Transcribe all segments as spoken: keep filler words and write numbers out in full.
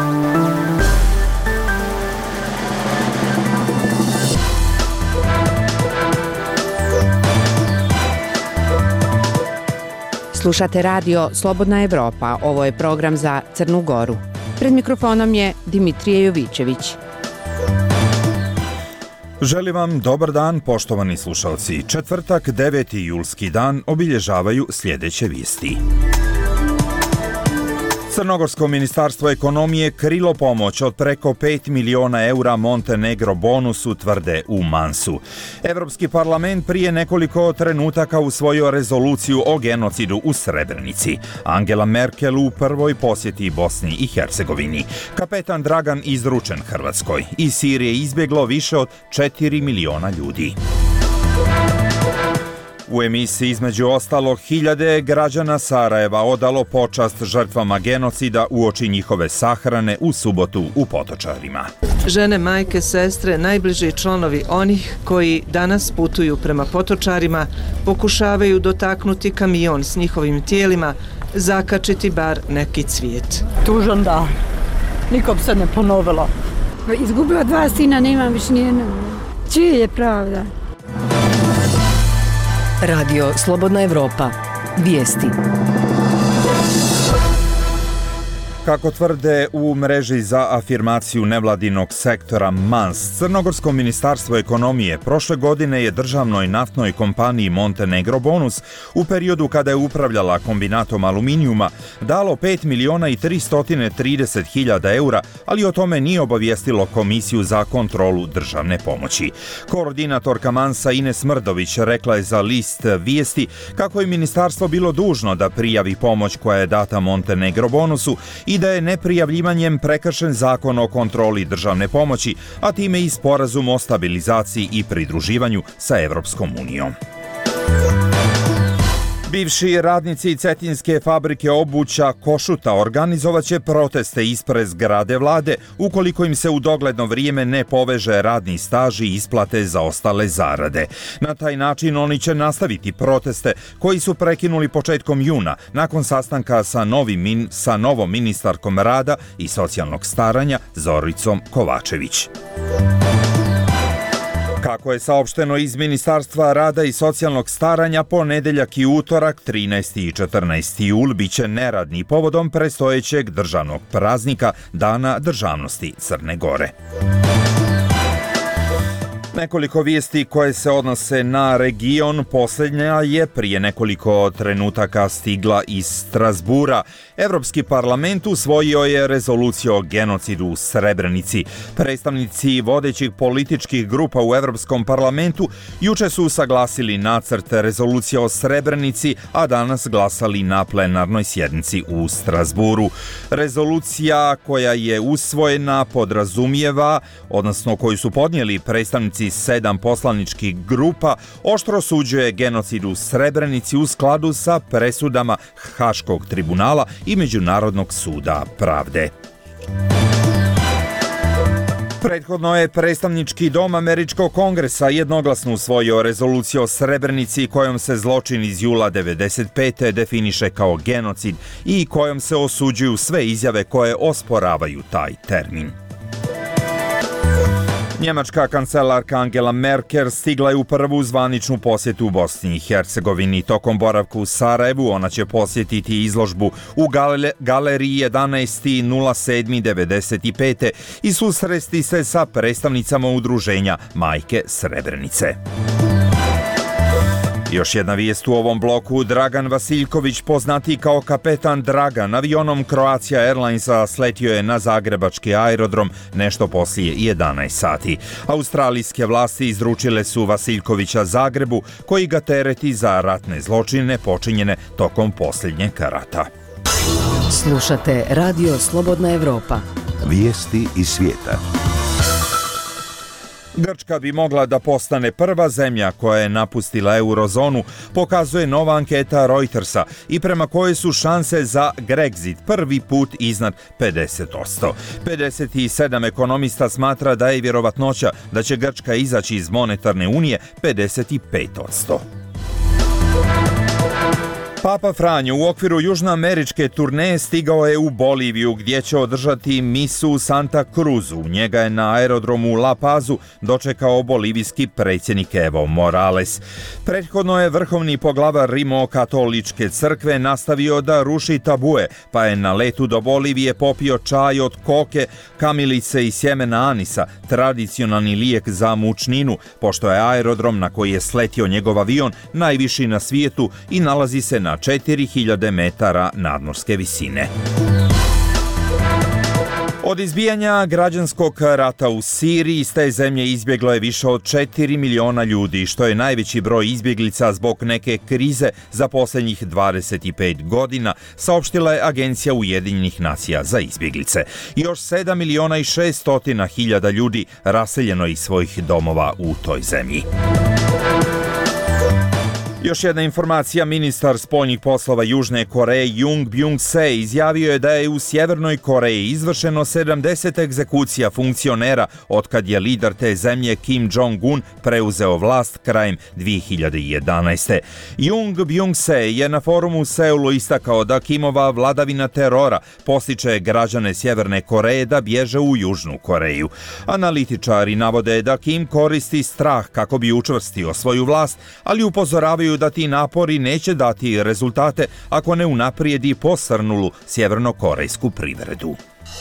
Slušate radio Slobodna Evropa, ovo je program za Crnu Goru. Pred mikrofonom je Dimitrije Jovićević. Želim vam dobar dan, poštovani slušalci. Četvrtak, deveti julski dan, obilježavaju sljedeće vijesti. Crnogorsko ministarstvo ekonomije krilo pomoć od preko pet miliona eura Montenegro bonusu, tvrde u Mansu. Evropski parlament prije nekoliko trenutaka usvojio rezoluciju o genocidu u Srebrenici. Angela Merkel u prvoj posjeti Bosni i Hercegovini. Kapetan Dragan izručen Hrvatskoj. Iz Sirije izbjeglo više od četiri miliona ljudi. U emisiji između ostalo hiljade građana Sarajeva odalo počast žrtvama genocida uoči njihove sahrane u subotu u Potočarima. Žene, majke, sestre, najbliži članovi onih koji danas putuju prema Potočarima pokušavaju dotaknuti kamion s njihovim tijelima, zakačiti bar neki cvijet. Tužan dan. Nikom se ne ponovilo. Izgubila dva sina, nemam više nijednog. Čije je pravda? Radio Slobodna Evropa. Vijesti. Kako tvrde u mreži za afirmaciju nevladinog sektora Mans, Crnogorsko ministarstvo ekonomije prošle godine je državnoj naftnoj kompaniji Montenegro bonus u periodu kada je upravljala kombinatom aluminijuma dalo pet miliona i tristo trideset hiljada eura, ali o tome nije obavijestilo Komisiju za kontrolu državne pomoći. Koordinatorka Mansa Ines Mrdović rekla je za list Vijesti kako je ministarstvo bilo dužno da prijavi pomoć koja je data Montenegro bonusu i da je neprijavljivanjem prekršen zakon o kontroli državne pomoći, a time i sporazum o stabilizaciji i pridruživanju sa Evropskom unijom. Bivši radnici cetinske fabrike obuća Košuta organizovaće proteste ispred zgrade vlade ukoliko im se u dogledno vrijeme ne poveže radni staž i isplate za ostale zarade. Na taj način oni će nastaviti proteste koji su prekinuli početkom juna nakon sastanka sa, novim, sa novom ministarkom rada i socijalnog staranja Zoricom Kovačević. Kako je saopšteno iz Ministarstva rada i socijalnog staranja, ponedeljak i utorak, trinaesti i četrnaesti jul, biće neradni povodom predstojećeg državnog praznika Dana državnosti Crne Gore. Nekoliko vijesti koje se odnose na region. Posljednja je prije nekoliko trenutaka stigla iz Strasbura. Evropski parlament usvojio je rezoluciju o genocidu u Srebrenici. Predstavnici vodećih političkih grupa u Evropskom parlamentu juče su usaglasili nacrt rezolucije o Srebrenici, a danas glasali na plenarnoj sjednici u Strasburu. Rezolucija koja je usvojena podrazumijeva, odnosno koju su podnijeli predstavnici sedam poslaničkih grupa, oštro osuđuje genocid u Srebrenici u skladu sa presudama Haškog tribunala i Međunarodnog suda pravde. Prethodno je predstavnički dom Američkog kongresa jednoglasno usvojio rezoluciju o Srebrenici kojom se zločin iz jula devedeset pete definiše kao genocid i kojom se osuđuju sve izjave koje osporavaju taj termin. Njemačka kancelarka Angela Merkel stigla je u prvu zvaničnu posjetu u Bosni i Hercegovini. Tokom boravka u Sarajevu ona će posjetiti izložbu u gale, galeriji jedanaest nula sedam devedeset pete i susresti se sa predstavnicama udruženja Majke Srebrenice. Još jedna vijest u ovom bloku. Dragan Vasiljković, poznati kao kapetan Dragan, avionom Croatia Airlinesa sletio je na zagrebački aerodrom nešto poslije jedanaest sati. Australijske vlasti izručile su Vasiljkovića Zagrebu, koji ga tereti za ratne zločine počinjene tokom posljednjeg rata. Slušate Radio Slobodna Evropa. Vijesti iz svijeta. Grčka bi mogla da postane prva zemlja koja je napustila eurozonu, pokazuje nova anketa Reutersa i prema kojoj su šanse za Grexit prvi put iznad pedeset posto. pedeset sedam ekonomista smatra da je vjerovatnoća da će Grčka izaći iz monetarne unije pedeset pet posto. Papa Franjo u okviru južnoameričke turneje stigao je u Boliviju gdje će održati misu u Santa Cruzu. Njega je na aerodromu u La Pazu dočekao bolivijski predsjednik Evo Morales. Prethodno je vrhovni poglavar Rimokatoličke crkve nastavio da ruši tabue, pa je na letu do Bolivije popio čaj od koke, kamilice i sjemena anisa, tradicionalni lijek za mučninu, pošto je aerodrom na koji je sletio njegov avion najviši na svijetu i nalazi se na četiri hiljade metara nadmorske visine. Od izbijanja građanskog rata u Siriji iz te zemlje izbjeglo je više od četiri miliona ljudi, što je najveći broj izbjeglica zbog neke krize za posljednjih dvadeset pet godina, saopštila je Agencija Ujedinjenih nacija za izbjeglice. Još sedam miliona i šeststotina hiljada ljudi raseljeno iz svojih domova u toj zemlji. Još jedna informacija, ministar spoljnih poslova Južne Koreje Jung Byung-se izjavio je da je u Sjevernoj Koreji izvršeno sedamdeset egzekucija funkcionera otkad je lider te zemlje Kim Jong-un preuzeo vlast krajem dvije hiljade jedanaeste. Jung Byung-se je na forumu u Seulu istakao da Kimova vladavina terora postiče građane Sjeverne Koreje da bježe u Južnu Koreju. Analitičari navode da Kim koristi strah kako bi učvrstio svoju vlast, ali upozoravaju da ti napori neće dati rezultate ako ne unaprijedi posrnulu sjevernokorejsku privredu.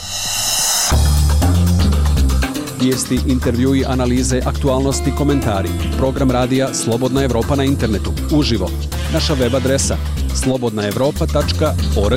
Vijesti, intervjui, analize, aktualnosti, komentari. Program radija Slobodna Evropa na internetu. Uživo. Naša web adresa slobodna evropa tačka org.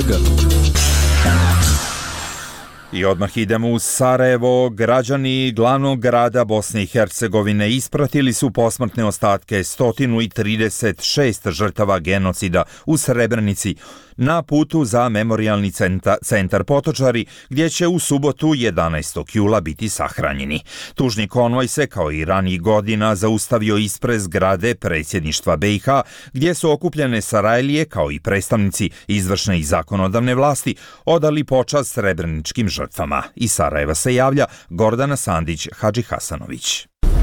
I odmah idemo u Sarajevo. Građani glavnog grada Bosne i Hercegovine ispratili su posmrtne ostatke sto trideset šest žrtava genocida u Srebrenici na putu za memorijalni centar, centar Potočari, gdje će u subotu jedanaestog jula biti sahranjeni. Tužni konvoj se, kao i ranijih godina, zaustavio ispred zgrade predsjedništva B i H, gdje su okupljene Sarajlije, kao i predstavnici izvršne i zakonodavne vlasti, odali počast srebreničkim žrtvama. Iz Sarajeva se javlja Gordana Sandić Hadžihasanović.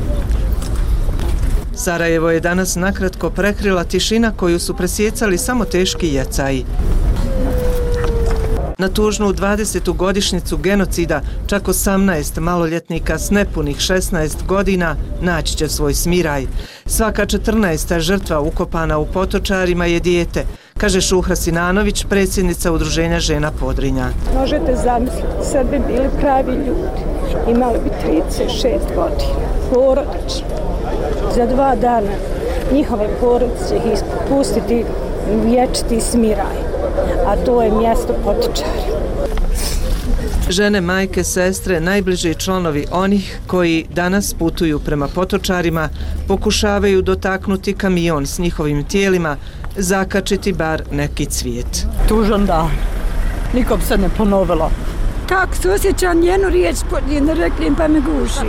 Sarajevo je danas nakratko prekrila tišina koju su presjecali samo teški jecaji. Na tužnu dvadesetu godišnjicu genocida čak osamnaest maloljetnika s nepunih šesnaest godina naći će svoj smiraj. Svaka četrnaesta žrtva ukopana u Potočarima je dijete, kaže Šuhra Sinanović, predsjednica Udruženja žena Podrinja. Možete zamisliti, sad bi bili pravi ljudi. Imali bi trideset šest godina. Porodično. Za dva dana njihove porodice će ih ispustiti vječiti smiraj, a to je mjesto Potočari. Žene, majke, sestre, najbliži članovi onih koji danas putuju prema Potočarima pokušavaju dotaknuti kamion s njihovim tijelima, zakačiti bar neki cvijet. Tužan dan. Nikom se ne ponovilo. Kako se osjećam, jednu riječ ne reklim pa me guši.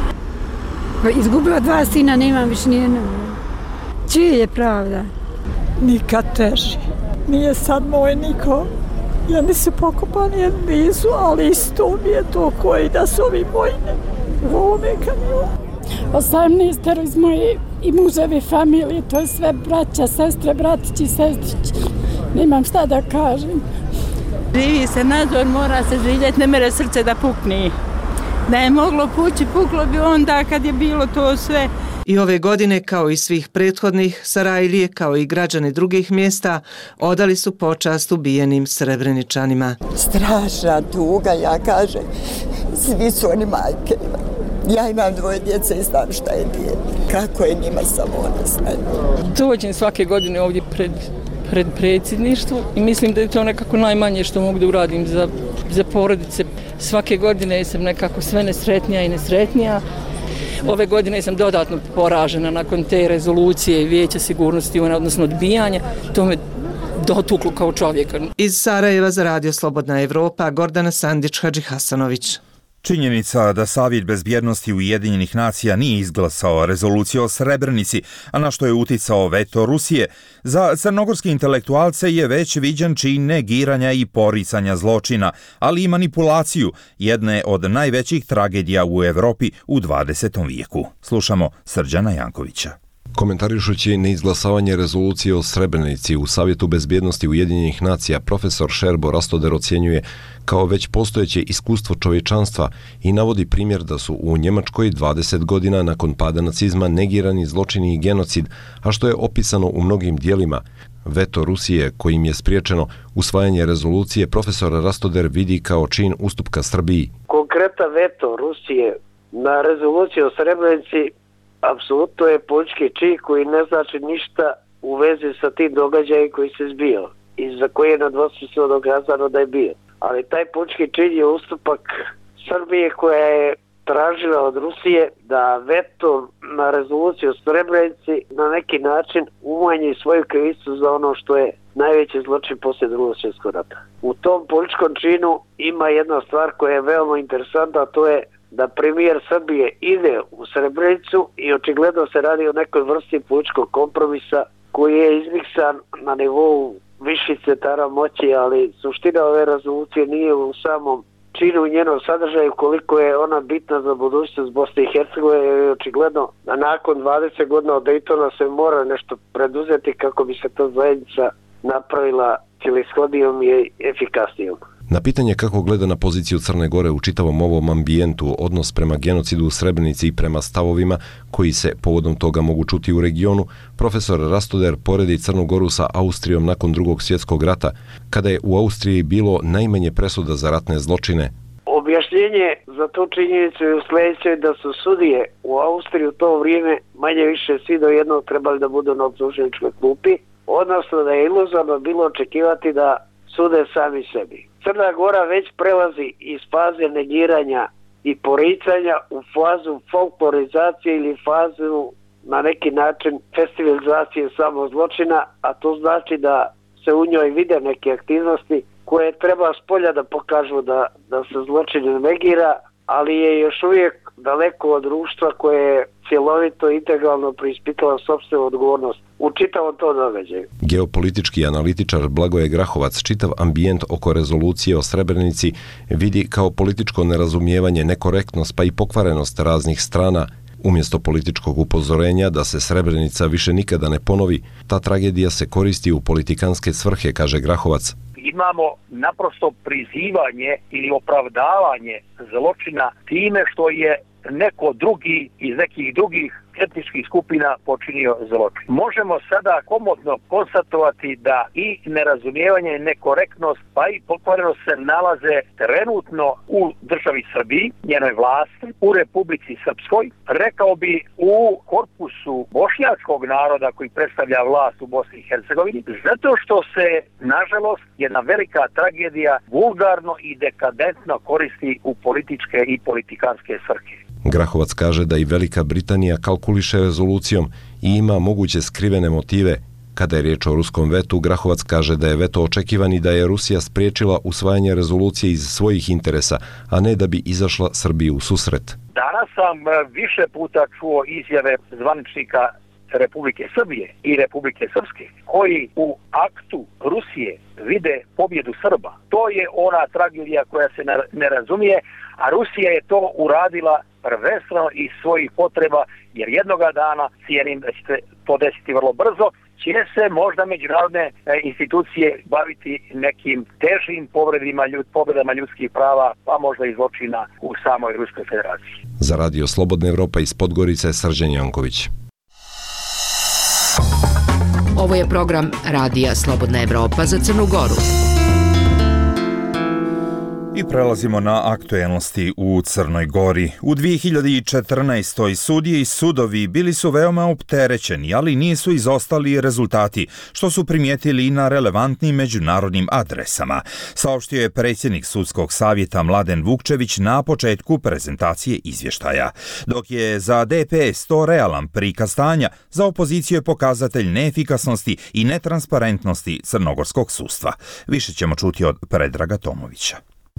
Izgubila dva sina, nemam više nijednog. Čije je pravda? Nikad teži. Nije sad moj niko. Jedni su pokopani, jedni nisu, ali isto mi je to koji da su ovi moji u ovome kamionu. osamnaestero iz moje i muževe familije, to je sve braća, sestre, bratići, sestrići. Nemam šta da kažem. Živi se nadzor, mora se živjeti, ne mere srce da pukni. Da je moglo pući, puklo bi onda kad je bilo to sve. I ove godine, kao i svih prethodnih, Sarajlije, kao i građani drugih mjesta, odali su počast ubijenim Srebreničanima. Strašna tuga, ja kažem, svi su oni majke. Ja imam dvoje djece i znam šta je dijete. Kako je njima samo ona znanje. Dođem svake godine ovdje pred, pred predsjedništvo i mislim da je to nekako najmanje što mogu da uradim za, za porodice. Svake godine sam nekako sve nesretnija i nesretnija. Ove godine sam dodatno poražena nakon te rezolucije Vijeća sigurnosti, odnosno odbijanja. To me dotuklo kao čovjeka. Iz Sarajeva za Radio Slobodna Evropa, Gordana Sandić Hadžihasanović. Činjenica da Savjet bezbjednosti Ujedinjenih nacija nije izglasao rezoluciju o Srebrenici, a na što je uticao veto Rusije, za crnogorske intelektualce je već viđen čin negiranja i poricanja zločina, ali i manipulaciju jedne od najvećih tragedija u Evropi u dvadesetom vijeku. Slušamo Srđana Jankovića. Komentarišući neizglasavanje rezolucije o Srebrenici u Savjetu bezbjednosti Ujedinjenih nacija, profesor Šerbo Rastoder ocjenjuje kao već postojeće iskustvo čovječanstva i navodi primjer da su u Njemačkoj dvadeset godina nakon pada nacizma negirani zločini i genocid, a što je opisano u mnogim dijelima. Veto Rusije, kojim je spriječeno usvajanje rezolucije, profesor Rastoder vidi kao čin ustupka Srbiji. Konkretan veto Rusije na rezoluciju o Srebrenici apsolutno je politički čin koji ne znači ništa u vezi sa tim događajem koji se zbio i za koji je nedvosmisleno dokazano da je bio. Ali taj politički čin je ustupak Srbije koja je tražila od Rusije da veto na rezoluciju o Srebrenici na neki način umanji svoju krivicu za ono što je najveći zločin poslije Drugog svjetskog rata. U tom političkom činu ima jedna stvar koja je veoma interesantna, a to je da premijer Srbije ide u Srebrenicu i očigledno se radi o nekoj vrsti političkog kompromisa koji je izmiksan na nivou viših centara moći, ali suština ove rezolucije nije u samom činu u njenom sadržaju koliko je ona bitna za budućnost Bosne i Hercegovine i očigledno da nakon dvadeset godina od Daytona se mora nešto preduzeti kako bi se ta zajednica napravila cjelishodnijom i efikasnijom. Na pitanje kako gleda na poziciju Crne Gore u čitavom ovom ambijentu, odnos prema genocidu u Srebrenici i prema stavovima koji se povodom toga mogu čuti u regionu, profesor Rastoder poredi Crnu Goru sa Austrijom nakon Drugog svjetskog rata, kada je u Austriji bilo najmanje presuda za ratne zločine. Objašnjenje za tu činjenicu je u sljedećoj da su sudije u Austriji u to vrijeme manje više svi do jednog trebali da budu na optuženičkoj klupi, odnosno da je iluzorno bilo očekivati da sude sami sebi. Crna Gora već prelazi iz faze negiranja i poricanja u fazu folklorizacije ili fazu na neki način festivalizacije samog zločina, a to znači da se u njoj vide neke aktivnosti koje treba s polja da pokažu da, da se zločin negira, ali je još uvijek daleko od društva koje je cjelovito i integralno preispitala sopstvenu odgovornost u čitavom to događaju. Geopolitički analitičar Blagoje Grahovac čitav ambijent oko rezolucije o Srebrenici vidi kao političko nerazumijevanje, nekorektnost pa i pokvarenost raznih strana. Umjesto političkog upozorenja da se Srebrenica više nikada ne ponovi, ta tragedija se koristi u politikanske svrhe, kaže Grahovac. Imamo naprosto prizivanje ili opravdavanje zločina time što je neko drugi iz nekih drugih etničkih skupina počinio zločin. Možemo sada komotno konstatovati da i nerazumijevanje, nekorektnost pa i pokvarenost se nalaze trenutno u državi Srbiji, njenoj vlasti, u Republici Srpskoj, rekao bi u korpusu bošnjačkog naroda koji predstavlja vlast u Bosni i Hercegovini, zato što se, nažalost, jedna velika tragedija vulgarno i dekadentno koristi u političke i politikanske svrhe. Grahovac kaže da i Velika Britanija kalkuliše rezolucijom i ima moguće skrivene motive. Kada je riječ o ruskom vetu, Grahovac kaže da je veto očekivan i da je Rusija spriječila usvajanje rezolucije iz svojih interesa, a ne da bi izašla Srbiji u susret. Danas sam više puta čuo izjave zvaničnika Republike Srbije i Republike Srpske, koji u aktu Rusije vide pobjedu Srba. To je ona tragedija koja se ne razumije, a Rusija je to uradila prvenstveno iz svojih potreba, jer jednoga dana, cijenim da će se to desiti vrlo brzo, će se možda međunarodne institucije baviti nekim težim povredima, povredama ljudskih prava, pa možda i zločina u samoj Ruskoj federaciji. Za Radio Slobodna Evropa iz Podgorice, Srđan Janković. Ovo je program Radija Slobodna Evropa za Crnu Goru. I prelazimo na aktuelnosti u Crnoj Gori. U dvije hiljade četrnaestoj sudije i sudovi bili su veoma opterećeni, ali nisu izostali rezultati, što su primijetili i na relevantnim međunarodnim adresama, saopštio je predsjednik Sudskog savjeta Mladen Vukčević na početku prezentacije izvještaja. Dok je za D P S to realan prikaz stanja, za opoziciju je pokazatelj neefikasnosti i netransparentnosti crnogorskog sudstva. Više ćemo čuti od Predraga Tomovića.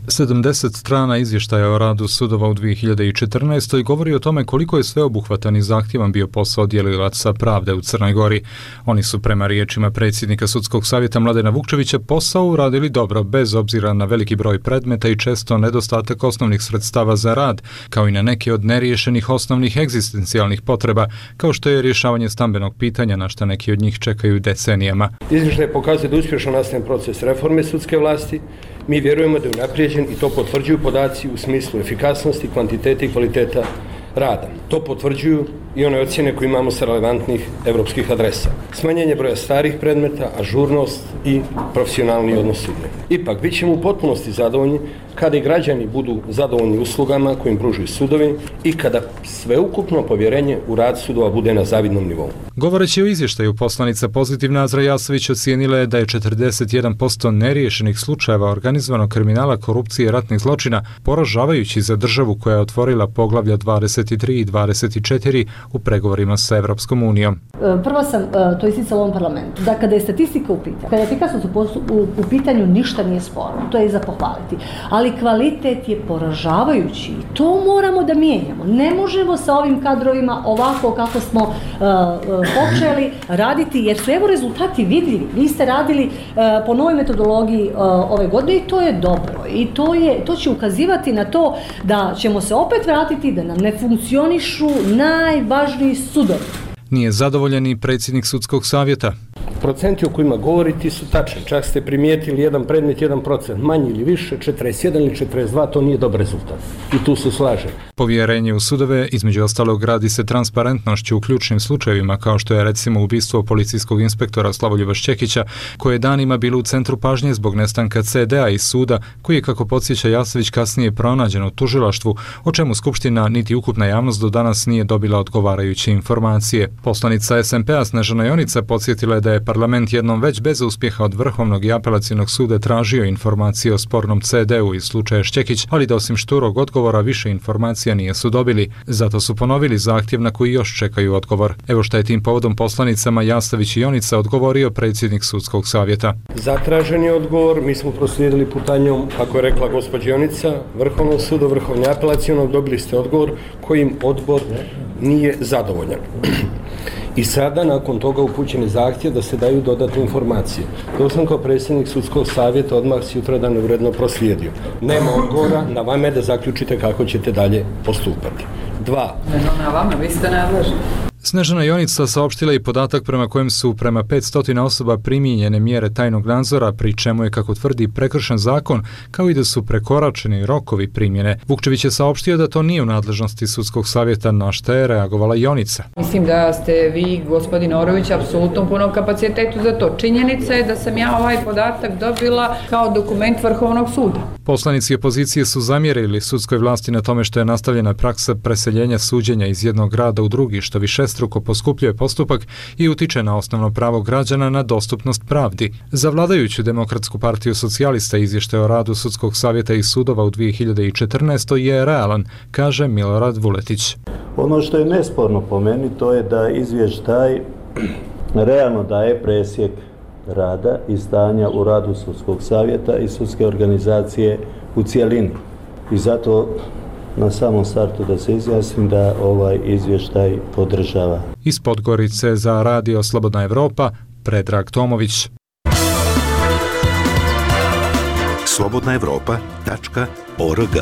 sedamdeset strana izvještaja o radu sudova u dvije hiljade četrnaestoj govori o tome koliko je sveobuhvatan i zahtjevan bio posao djelilaca pravde u Crnoj Gori. Oni su prema riječima predsjednika Sudskog savjeta Mladena Vukčevića posao uradili dobro, bez obzira na veliki broj predmeta i često nedostatak osnovnih sredstava za rad, kao i na neke od neriješenih osnovnih egzistencijalnih potreba, kao što je rješavanje stambenog pitanja, na što neki od njih čekaju decenijama. Izvještaj pokazuje da uspješno nastavljen proces reforme sudske vlasti. Mi vjerujemo da je unaprijeđen i to potvrđuju podaci u smislu efikasnosti, kvantitete i kvaliteta rada. To potvrđuju i one ocjene koje imamo sa relevantnih evropskih adresa. Smanjenje broja starih predmeta, ažurnost i profesionalni odnos sudova. Ipak, bit ćemo u potpunosti zadovoljni kada i građani budu zadovoljni uslugama kojim pružuju sudovi i kada sveukupno povjerenje u rad sudova bude na zavidnom nivou. Govoreći o izvještaju, poslanica Pozitivna Azra Jasović ocijenila je da je četrdeset jedan posto neriješenih slučajeva organizovanog kriminala, korupcije i ratnih zločina poražavajući za državu koja je otvorila poglavlja dvadeset tri i dvadeset četiri u pregovorima sa Evropskom unijom. Prvo sam to isticala u ovom parlamentu, da kada je statistika u pitanju, kada je efikasnost u, u, u pitanju, ništa nije sporno, to je za pohvaliti. Ali kvalitet je poražavajući i to moramo da mijenjamo. Ne možemo sa ovim kadrovima ovako kako smo uh, uh, počeli raditi, jer su evo rezultati vidljivi. Vi ste radili uh, po novoj metodologiji uh, ove godine i to je dobro. I to, je, to će ukazivati na to da ćemo se opet vratiti, da nam ne funkcionišu najvažniji sudovi. Nije zadovoljan i predsjednik Sudskog savjeta. Procenti o kojima govoriti su tačni. Čak ste primijetili jedan predmet, jedan procent, manji ili više, četrdeset jedan ili četrdeset dva, to nije dobar rezultat. I tu se slažem. Povjerenje u sudove, između ostalog, radi se transparentnošću u ključnim slučajevima, kao što je recimo ubistvo policijskog inspektora Slavoljuba Šćekića, koje je danima bilo u centru pažnje zbog nestanka ce de a iz suda, koji je, kako podsjeća Jasović, kasnije pronađen u tužilaštvu, o čemu Skupština niti ukupna javnost do danas nije dobila odgovarajuće informacije. Poslanica es em pe a Snežana Jonica podsjetila je da je parlament jednom već bez uspjeha od Vrhovnog i apelacionog suda tražio informacije o spornom ce de u iz slučaja Šćekić, ali da osim šturog odgovora više informacija nisu dobili. Zato su ponovili zahtjev na koji još čekaju odgovor. Evo šta je tim povodom poslanicama Jastavić i Jonica odgovorio predsjednik Sudskog savjeta. Zatražen je odgovor, mi smo proslijedili putanjom, kako je rekla gospođa Jonica, Vrhovnog suda, Vrhovnog apelacionog, dobili ste odgovor kojim odbor nije zadovoljan. I sada, nakon toga, upućen je zahtjev da se daju dodatne informacije. To sam kao predsjednik Sudskog savjeta odmah sutradan uredno proslijedio. Nema odgovora, na vama je da zaključite kako ćete dalje postupati. Dva. Na vama, vi ste nadležni. Snežana Jonica saopštila i podatak prema kojem su prema petsto osoba primijenjene mjere tajnog nadzora, pri čemu je, kako tvrdi, prekršen zakon, kao i da su prekoračeni rokovi primjene. Vukčević je saopštio da to nije u nadležnosti Sudskog savjeta, na što je reagovala Jonica. Mislim da ste vi, gospodin Orović, apsolutno punom kapacitetu za to. Činjenica je da sam ja ovaj podatak dobila kao dokument Vrhovnog suda. Poslanici opozicije su zamjerili sudskoj vlasti na tome što je nastavljena praksa preseljenja suđenja iz jednog grada u drugi, što višestruko poskupljuje postupak i utiče na osnovno pravo građana na dostupnost pravdi. Za vladajuću Demokratsku partiju socijalista izvještaj o radu Sudskog savjeta i sudova u dvije hiljade četrnaestoj je realan, kaže Milorad Vuletić. Ono što je nesporno po meni, to je da izvještaj realno daje presjek rada i stanja u radu Sudskog savjeta i sudske organizacije u cijelini. I zato na samom startu da se izjasnim da ovaj izvještaj podržava. Iz Podgorice za Radio Slobodna Evropa, Predrag Tomović. slobodna evropa tačka org.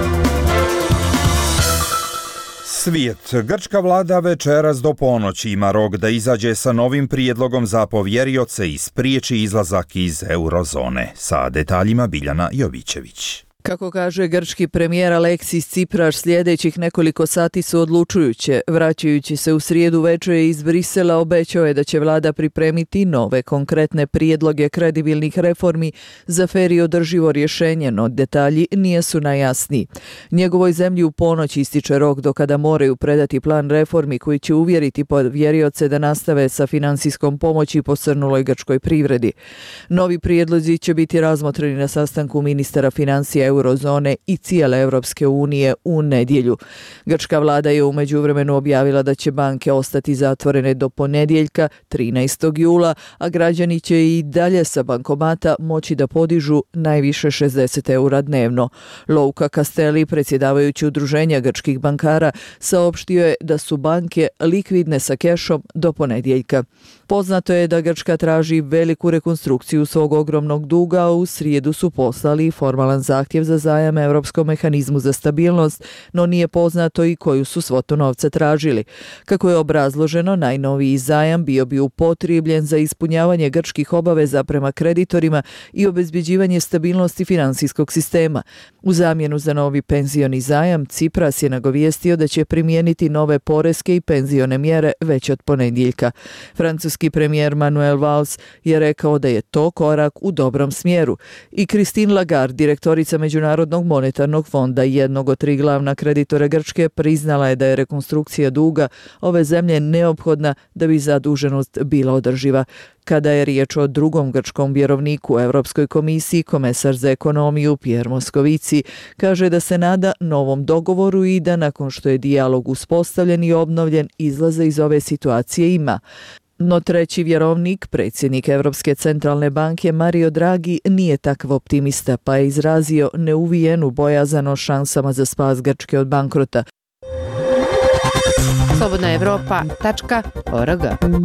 Svijet. Grčka vlada večeras do ponoći ima rok da izađe sa novim prijedlogom za povjerioce i spriječi izlazak iz eurozone. Sa detaljima Biljana Jovićević. Kako kaže grčki premijer Aleksis Tsipras, sljedećih nekoliko sati su odlučujuće. Vraćajući se u srijedu večer iz Brisela, obećao je da će vlada pripremiti nove konkretne prijedloge kredibilnih reformi za fer i održivo rješenje, no detalji nisu najjasniji. Njegovoj zemlji u ponoć ističe rok do kada moraju predati plan reformi koji će uvjeriti povjerioce da nastave sa financijskom pomoći posrnuloj grčkoj privredi. Novi prijedlozi će biti razmotreni na sastanku ministara financija eurozone i cijele Europske unije u nedjelju. Grčka vlada je u međuvremenu objavila da će banke ostati zatvorene do ponedjeljka trinaestog jula, a građani će i dalje sa bankomata moći da podižu najviše šezdeset eura dnevno. Louka Castelli, predsjedavajući udruženja grčkih bankara, saopštio je da su banke likvidne sa kešom do ponedjeljka. Poznato je da Grčka traži veliku rekonstrukciju svog ogromnog duga, a u srijedu su poslali formalan zahtjev za zajam Europskom mehanizmu za stabilnost, no nije poznato i koju su svotu novca tražili. Kako je obrazloženo, najnoviji zajam bio bi upotrebljen za ispunjavanje grčkih obaveza prema kreditorima i obezbeđivanje stabilnosti financijskog sistema. U zamjenu za novi penzioni zajam, Tsipras je nagovijestio da će primijeniti nove poreske i penzione mjere već od ponedjeljka. Francuski premijer Manuel Valls je rekao da je to korak u dobrom smjeru. I Christine Lagarde, direktorica Međunarodnog monetarnog fonda i jednog od tri glavna kreditora Grčke, priznala je da je rekonstrukcija duga ove zemlje neophodna da bi zaduženost bila održiva. Kada je riječ o drugom grčkom vjerovniku u Europskoj komisiji, komesar za ekonomiju Pierre Moscovici kaže da se nada novom dogovoru i da nakon što je dijalog uspostavljen i obnovljen, izlaza iz ove situacije ima. No treći vjerovnik, predsjednik Europske centralne banke Mario Draghi, nije takav optimista, pa je izrazio neuvijenu bojazan o šansama za spas Grčke od bankrota. slobodna evropa tačka org.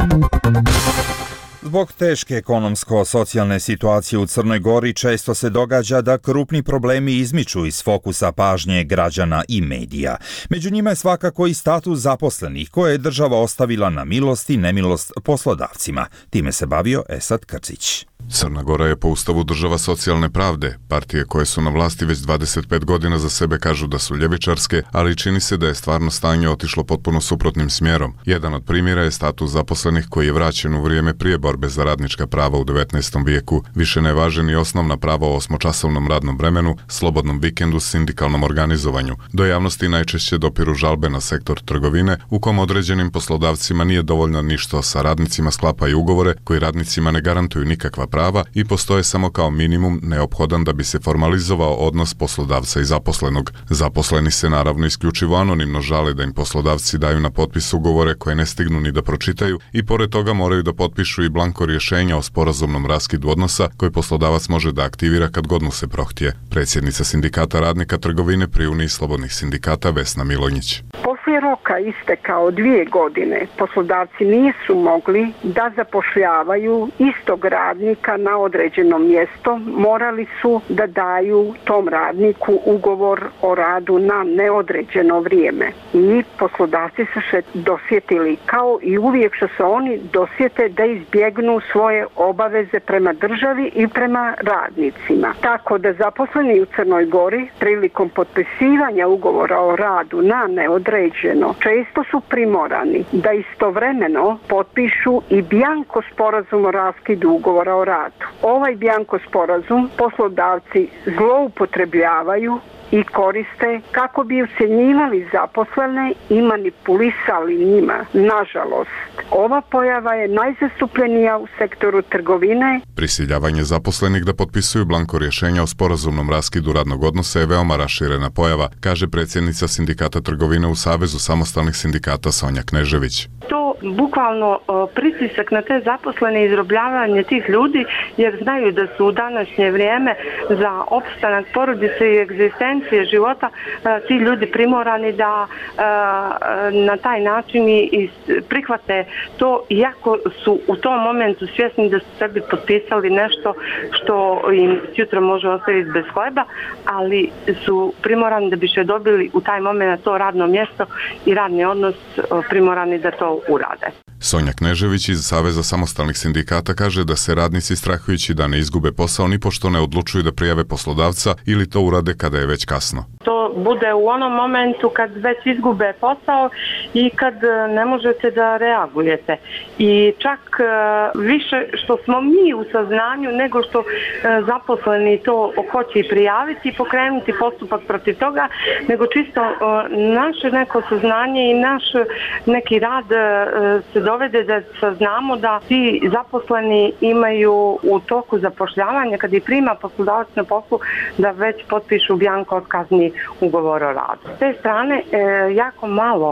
Zbog teške ekonomsko-socijalne situacije u Crnoj Gori često se događa da krupni problemi izmiču iz fokusa pažnje građana i medija. Među njima je svakako i status zaposlenih koje je država ostavila na milost i nemilost poslodavcima. Time se bavio Esad Krcić. Crna Gora je po ustavu država socijalne pravde. Partije koje su na vlasti već dvadeset pet godina za sebe kažu da su ljevičarske, ali čini se da je stvarno stanje otišlo potpuno suprotnim smjerom. Jedan od primjera je status zaposlenih koji je vraćen u vrijeme prije borbe za radnička prava u devetnaestom vijeku. Više ne važe ni osnovna prava o osmočasovnom radnom vremenu, slobodnom vikendu, sindikalnom organizovanju. Do javnosti najčešće dopiru žalbe na sektor trgovine, u kom određenim poslodavcima nije dovoljno ni što sa radnicima sklapaju ugovore koji radnicima ne garantuju nikakva prava i postoje samo kao minimum neophodan da bi se formalizovao odnos poslodavca i zaposlenog. Zaposleni se naravno isključivo anonimno žale da im poslodavci daju na potpis ugovore koje ne stignu ni da pročitaju i pored toga moraju da potpišu i blanko rješenja o sporazumnom raskidu odnosa koji poslodavac može da aktivira kad god mu se prohtije. Predsjednica sindikata radnika trgovine pri Uniji slobodnih sindikata Vesna Milonjić. Poslije roka istekao dvije godine poslodavci nisu mogli da zapošljavaju istog radnika na određeno mjesto, morali su da daju tom radniku ugovor o radu na neodređeno vrijeme. I poslodavci su se dosjetili, kao i uvijek što se oni dosjete, da izbjegnu svoje obaveze prema državi i prema radnicima. Tako da zaposleni u Crnoj Gori prilikom potpisivanja ugovora o radu na neodređeno često su primorani da istovremeno potpišu i bjanko sporazum o raskidu ugovora o radu. Ovaj bjanko sporazum poslodavci zloupotrebljavaju i koriste kako bi ucjenjivali zaposlene i manipulisali njima. Nažalost, ova pojava je najzastupljenija u sektoru trgovine. Prisiljavanje zaposlenih da potpisuju blanko rješenja o sporazumnom raskidu radnog odnosa je veoma raširena pojava, kaže predsjednica sindikata trgovine u Savezu samostalnih sindikata Sonja Knežević. To bukvalno pritisak na te zaposlene i izrobljavanje tih ljudi, jer znaju da su u današnje vrijeme za opstanak porodice i egzistencije života ti ljudi primorani da na taj način i prihvate to, iako su u tom momentu svjesni da su sebi potpisali nešto što im sutra može ostaviti bez hleba, ali su primorani da bi še dobili u taj moment to radno mjesto i radni odnos, primorani da to urade. Sonja Knežević iz Saveza samostalnih sindikata kaže da se radnici strahujući da ne izgube posao nipošto ne odlučuju da prijave poslodavca ili to urade kada je već kasno. To bude u onom momentu kad već izgube posao i kad ne možete da reagujete. I čak više što smo mi u saznanju nego što zaposleni to hoće i prijaviti i pokrenuti postupak protiv toga, nego čisto naše neko saznanje i naš neki rad se dovede da saznamo da ti zaposleni imaju u toku zapošljavanja, kad i prima poslodavac na poslu, da već potpišu bjanko otkazni ugovor o radu. S te strane, jako malo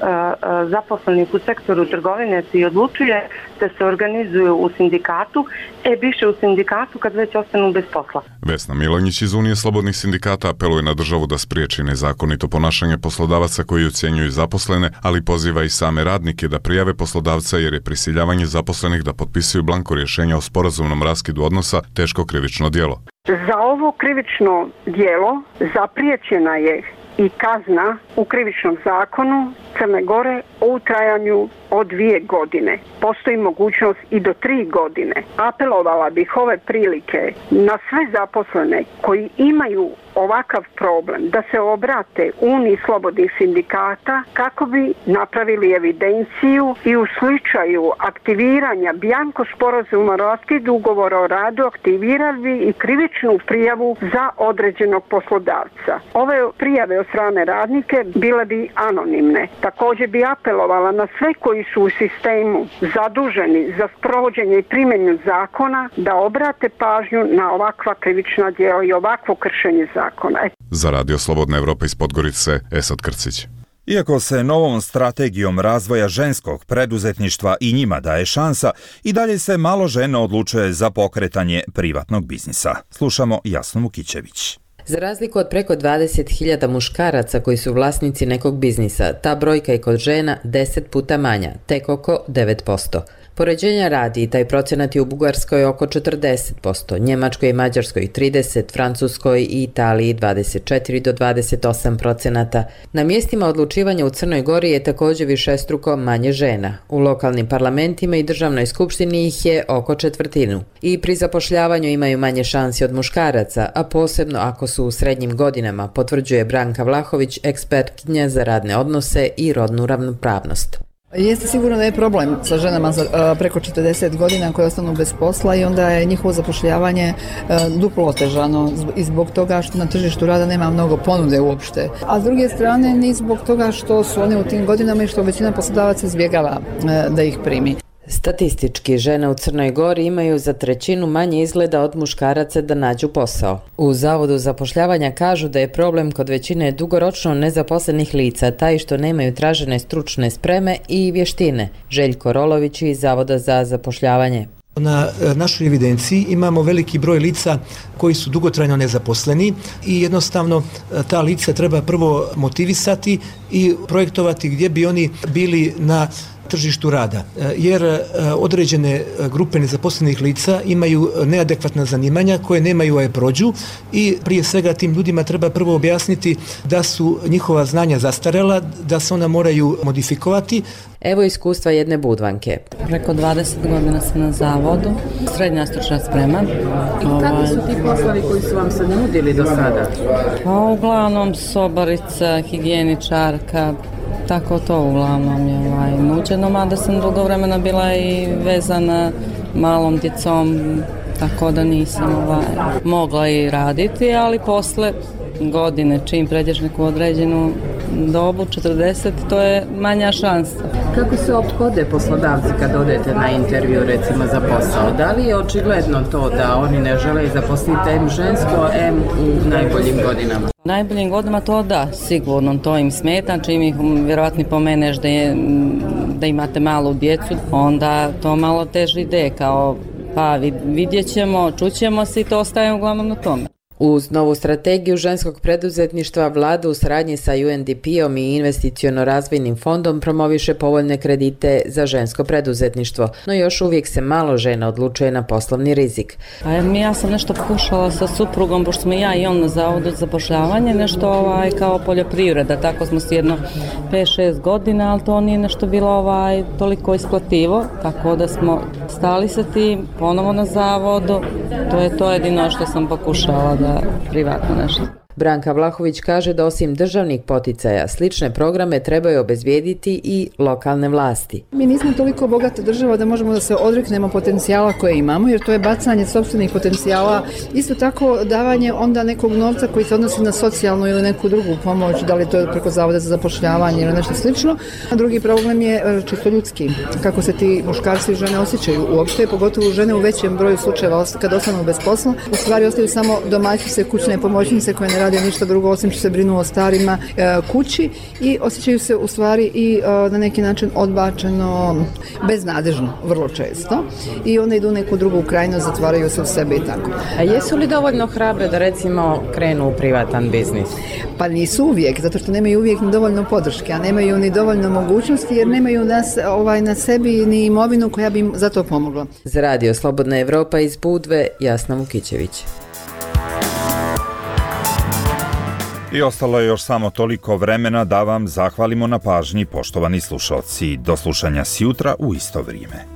zaposlenih u sektoru trgovine se odlučuje da se organizuju u sindikatu, e više u sindikatu kad već ostanu bez posla. Vesna Milonjić iz Unije slobodnih sindikata apeluje na državu da spriječi nezakonito ponašanje poslodavaca koji ucjenjuju zaposlene, ali poziva i same radnike da prijave poslodavca jer je prisiljavanje zaposlenih da potpisuju blanko rješenja o sporazumnom raskidu odnosa teško krivično djelo. Za ovo krivično djelo zapriječena je i kazna u krivičnom zakonu Crne Gore u trajanju od dvije godine. Postoji mogućnost i do tri godine. Apelovala bih ove prilike na sve zaposlene koji imaju ovakav problem da se obrate Uniji slobodnih sindikata kako bi napravili evidenciju i u slučaju aktiviranja bjanko sporazuma o raskidu ugovora o radu aktivirali i krivičnu prijavu za određenog poslodavca. Ove prijave od strane radnike bile bi anonimne. Također bi apelovala na sve koji su u sistemu zaduženi za sprovođenje i primjenu zakona da obrate pažnju na ovakva krivična djela i ovakvo kršenje zakona. Za Radio Slobodna Evropa iz Podgorice, Esad Krcić. Iako se novom strategijom razvoja ženskog preduzetništva i njima daje šansa, i dalje se malo žena odlučuje za pokretanje privatnog biznisa. Slušamo Jasnu Mukićević. Za razliku od preko dvadeset hiljada muškaraca koji su vlasnici nekog biznisa, ta brojka je kod žena deset puta manja, tek oko devet posto. Poređenja radi i taj procenat je u Bugarskoj oko četrdeset posto, Njemačkoj i Mađarskoj trideset, Francuskoj i Italiji dvadeset četiri do dvadeset osam procenata. Na mjestima odlučivanja u Crnoj Gori je također višestruko manje žena. U lokalnim parlamentima i državnoj skupštini ih je oko četvrtinu. I pri zapošljavanju imaju manje šansi od muškaraca, a posebno ako su u srednjim godinama, potvrđuje Branka Vlahović, ekspertkinja za radne odnose i rodnu ravnopravnost. Jeste sigurno da je problem sa ženama za preko četrdeset godina koje ostanu bez posla i onda je njihovo zapošljavanje duplo otežano i zbog toga što na tržištu rada nema mnogo ponude uopšte. A s druge strane ni zbog toga što su one u tim godinama i što većina poslodavaca izbjegava da ih primi. Statistički, žene u Crnoj Gori imaju za trećinu manje izgleda od muškaraca da nađu posao. U Zavodu zapošljavanja kažu da je problem kod većine dugoročno nezaposlenih lica taj što nemaju tražene stručne spreme i vještine. Željko Rolović iz Zavoda za zapošljavanje. Na našoj evidenciji imamo veliki broj lica koji su dugotrajno nezaposleni i jednostavno ta lica treba prvo motivisati i projektovati gdje bi oni bili na tržištu rada, jer određene grupe nezaposlenih lica imaju neadekvatna zanimanja koje nemaju e-prođu i prije svega tim ljudima treba prvo objasniti da su njihova znanja zastarela, da se ona moraju modifikovati. Evo iskustva jedne Budvanke. Preko dvadeset godina sam na zavodu, srednja stručna sprema. I kako su ti poslovi koji su vam se nudili do sada? Pa uglavnom sobarica, higijeničarka, tako to uglavnom je ovaj, nuđeno, mada sam dugo vremena bila i vezana malom djecom, tako da nisam ovaj, mogla i raditi, ali posle godine, čim pređeš neku određenu dobu, četrdeset, to je manja šansa. Kako se ophode poslodavci kad odete na intervju recimo za posao? Da li je očigledno to da oni ne žele zaposliti em žensko, em u najboljim godinama? U najboljim godinama to da, sigurno to im smeta, čim ih vjerovatno pomeneš da, je, da imate malu djecu, onda to malo teže ide, kao pa vidjet ćemo, čućemo se i to ostaje uglavnom na tome. Uz novu strategiju ženskog preduzetništva vlada u saradnji sa U N D P-om i investiciono-razvojnim fondom promoviše povoljne kredite za žensko preduzetništvo, no još uvijek se malo žena odlučuje na poslovni rizik. Pa ja sam nešto pokušala sa suprugom, pošto smo ja i on na Zavodu za zapošljavanje, nešto ovaj, kao poljoprivreda, tako smo si jedno pet šest godina, ali to nije nešto bilo ovaj, toliko isplativo, tako da smo stali sa tim, ponovo na Zavodu, to je to jedino što sam pokušala da privatno nešto. Branka Vlahović kaže da osim državnih poticaja, slične programe trebaju obezbijediti i lokalne vlasti. Mi nismo toliko bogata država da možemo da se odreknemo potencijala koje imamo, jer to je bacanje sopstvenih potencijala. Isto tako davanje onda nekog novca koji se odnosi na socijalnu ili neku drugu pomoć, da li to je preko Zavoda za zapošljavanje ili nešto slično. A drugi problem je čisto ljudski, kako se ti muškarci i žene osjećaju uopšte, pogotovo žene u većem broju slučajeva kad ostanu bez posla, u stvari ostaju samo domaćice, kućne pomoćnice koje ne rade ništa drugo osim što se brinu o starima e, kući i osjećaju se u stvari i e, na neki način odbačeno, beznadežno vrlo često i onda idu u neku drugu krajnost, zatvaraju se u sebe i tako. A jesu li dovoljno hrabre da recimo krenu u privatan biznis? Pa nisu uvijek, zato što nemaju uvijek ni dovoljno podrške, a nemaju ni dovoljno mogućnosti jer nemaju nas, ovaj, na sebi ni imovinu koja bi im za to pomogla. Za Radio Slobodna Evropa iz Budve, Jasna Vukićević. I ostalo je još samo toliko vremena da vam zahvalimo na pažnji, poštovani slušalci. Do slušanja sjutra u isto vrijeme.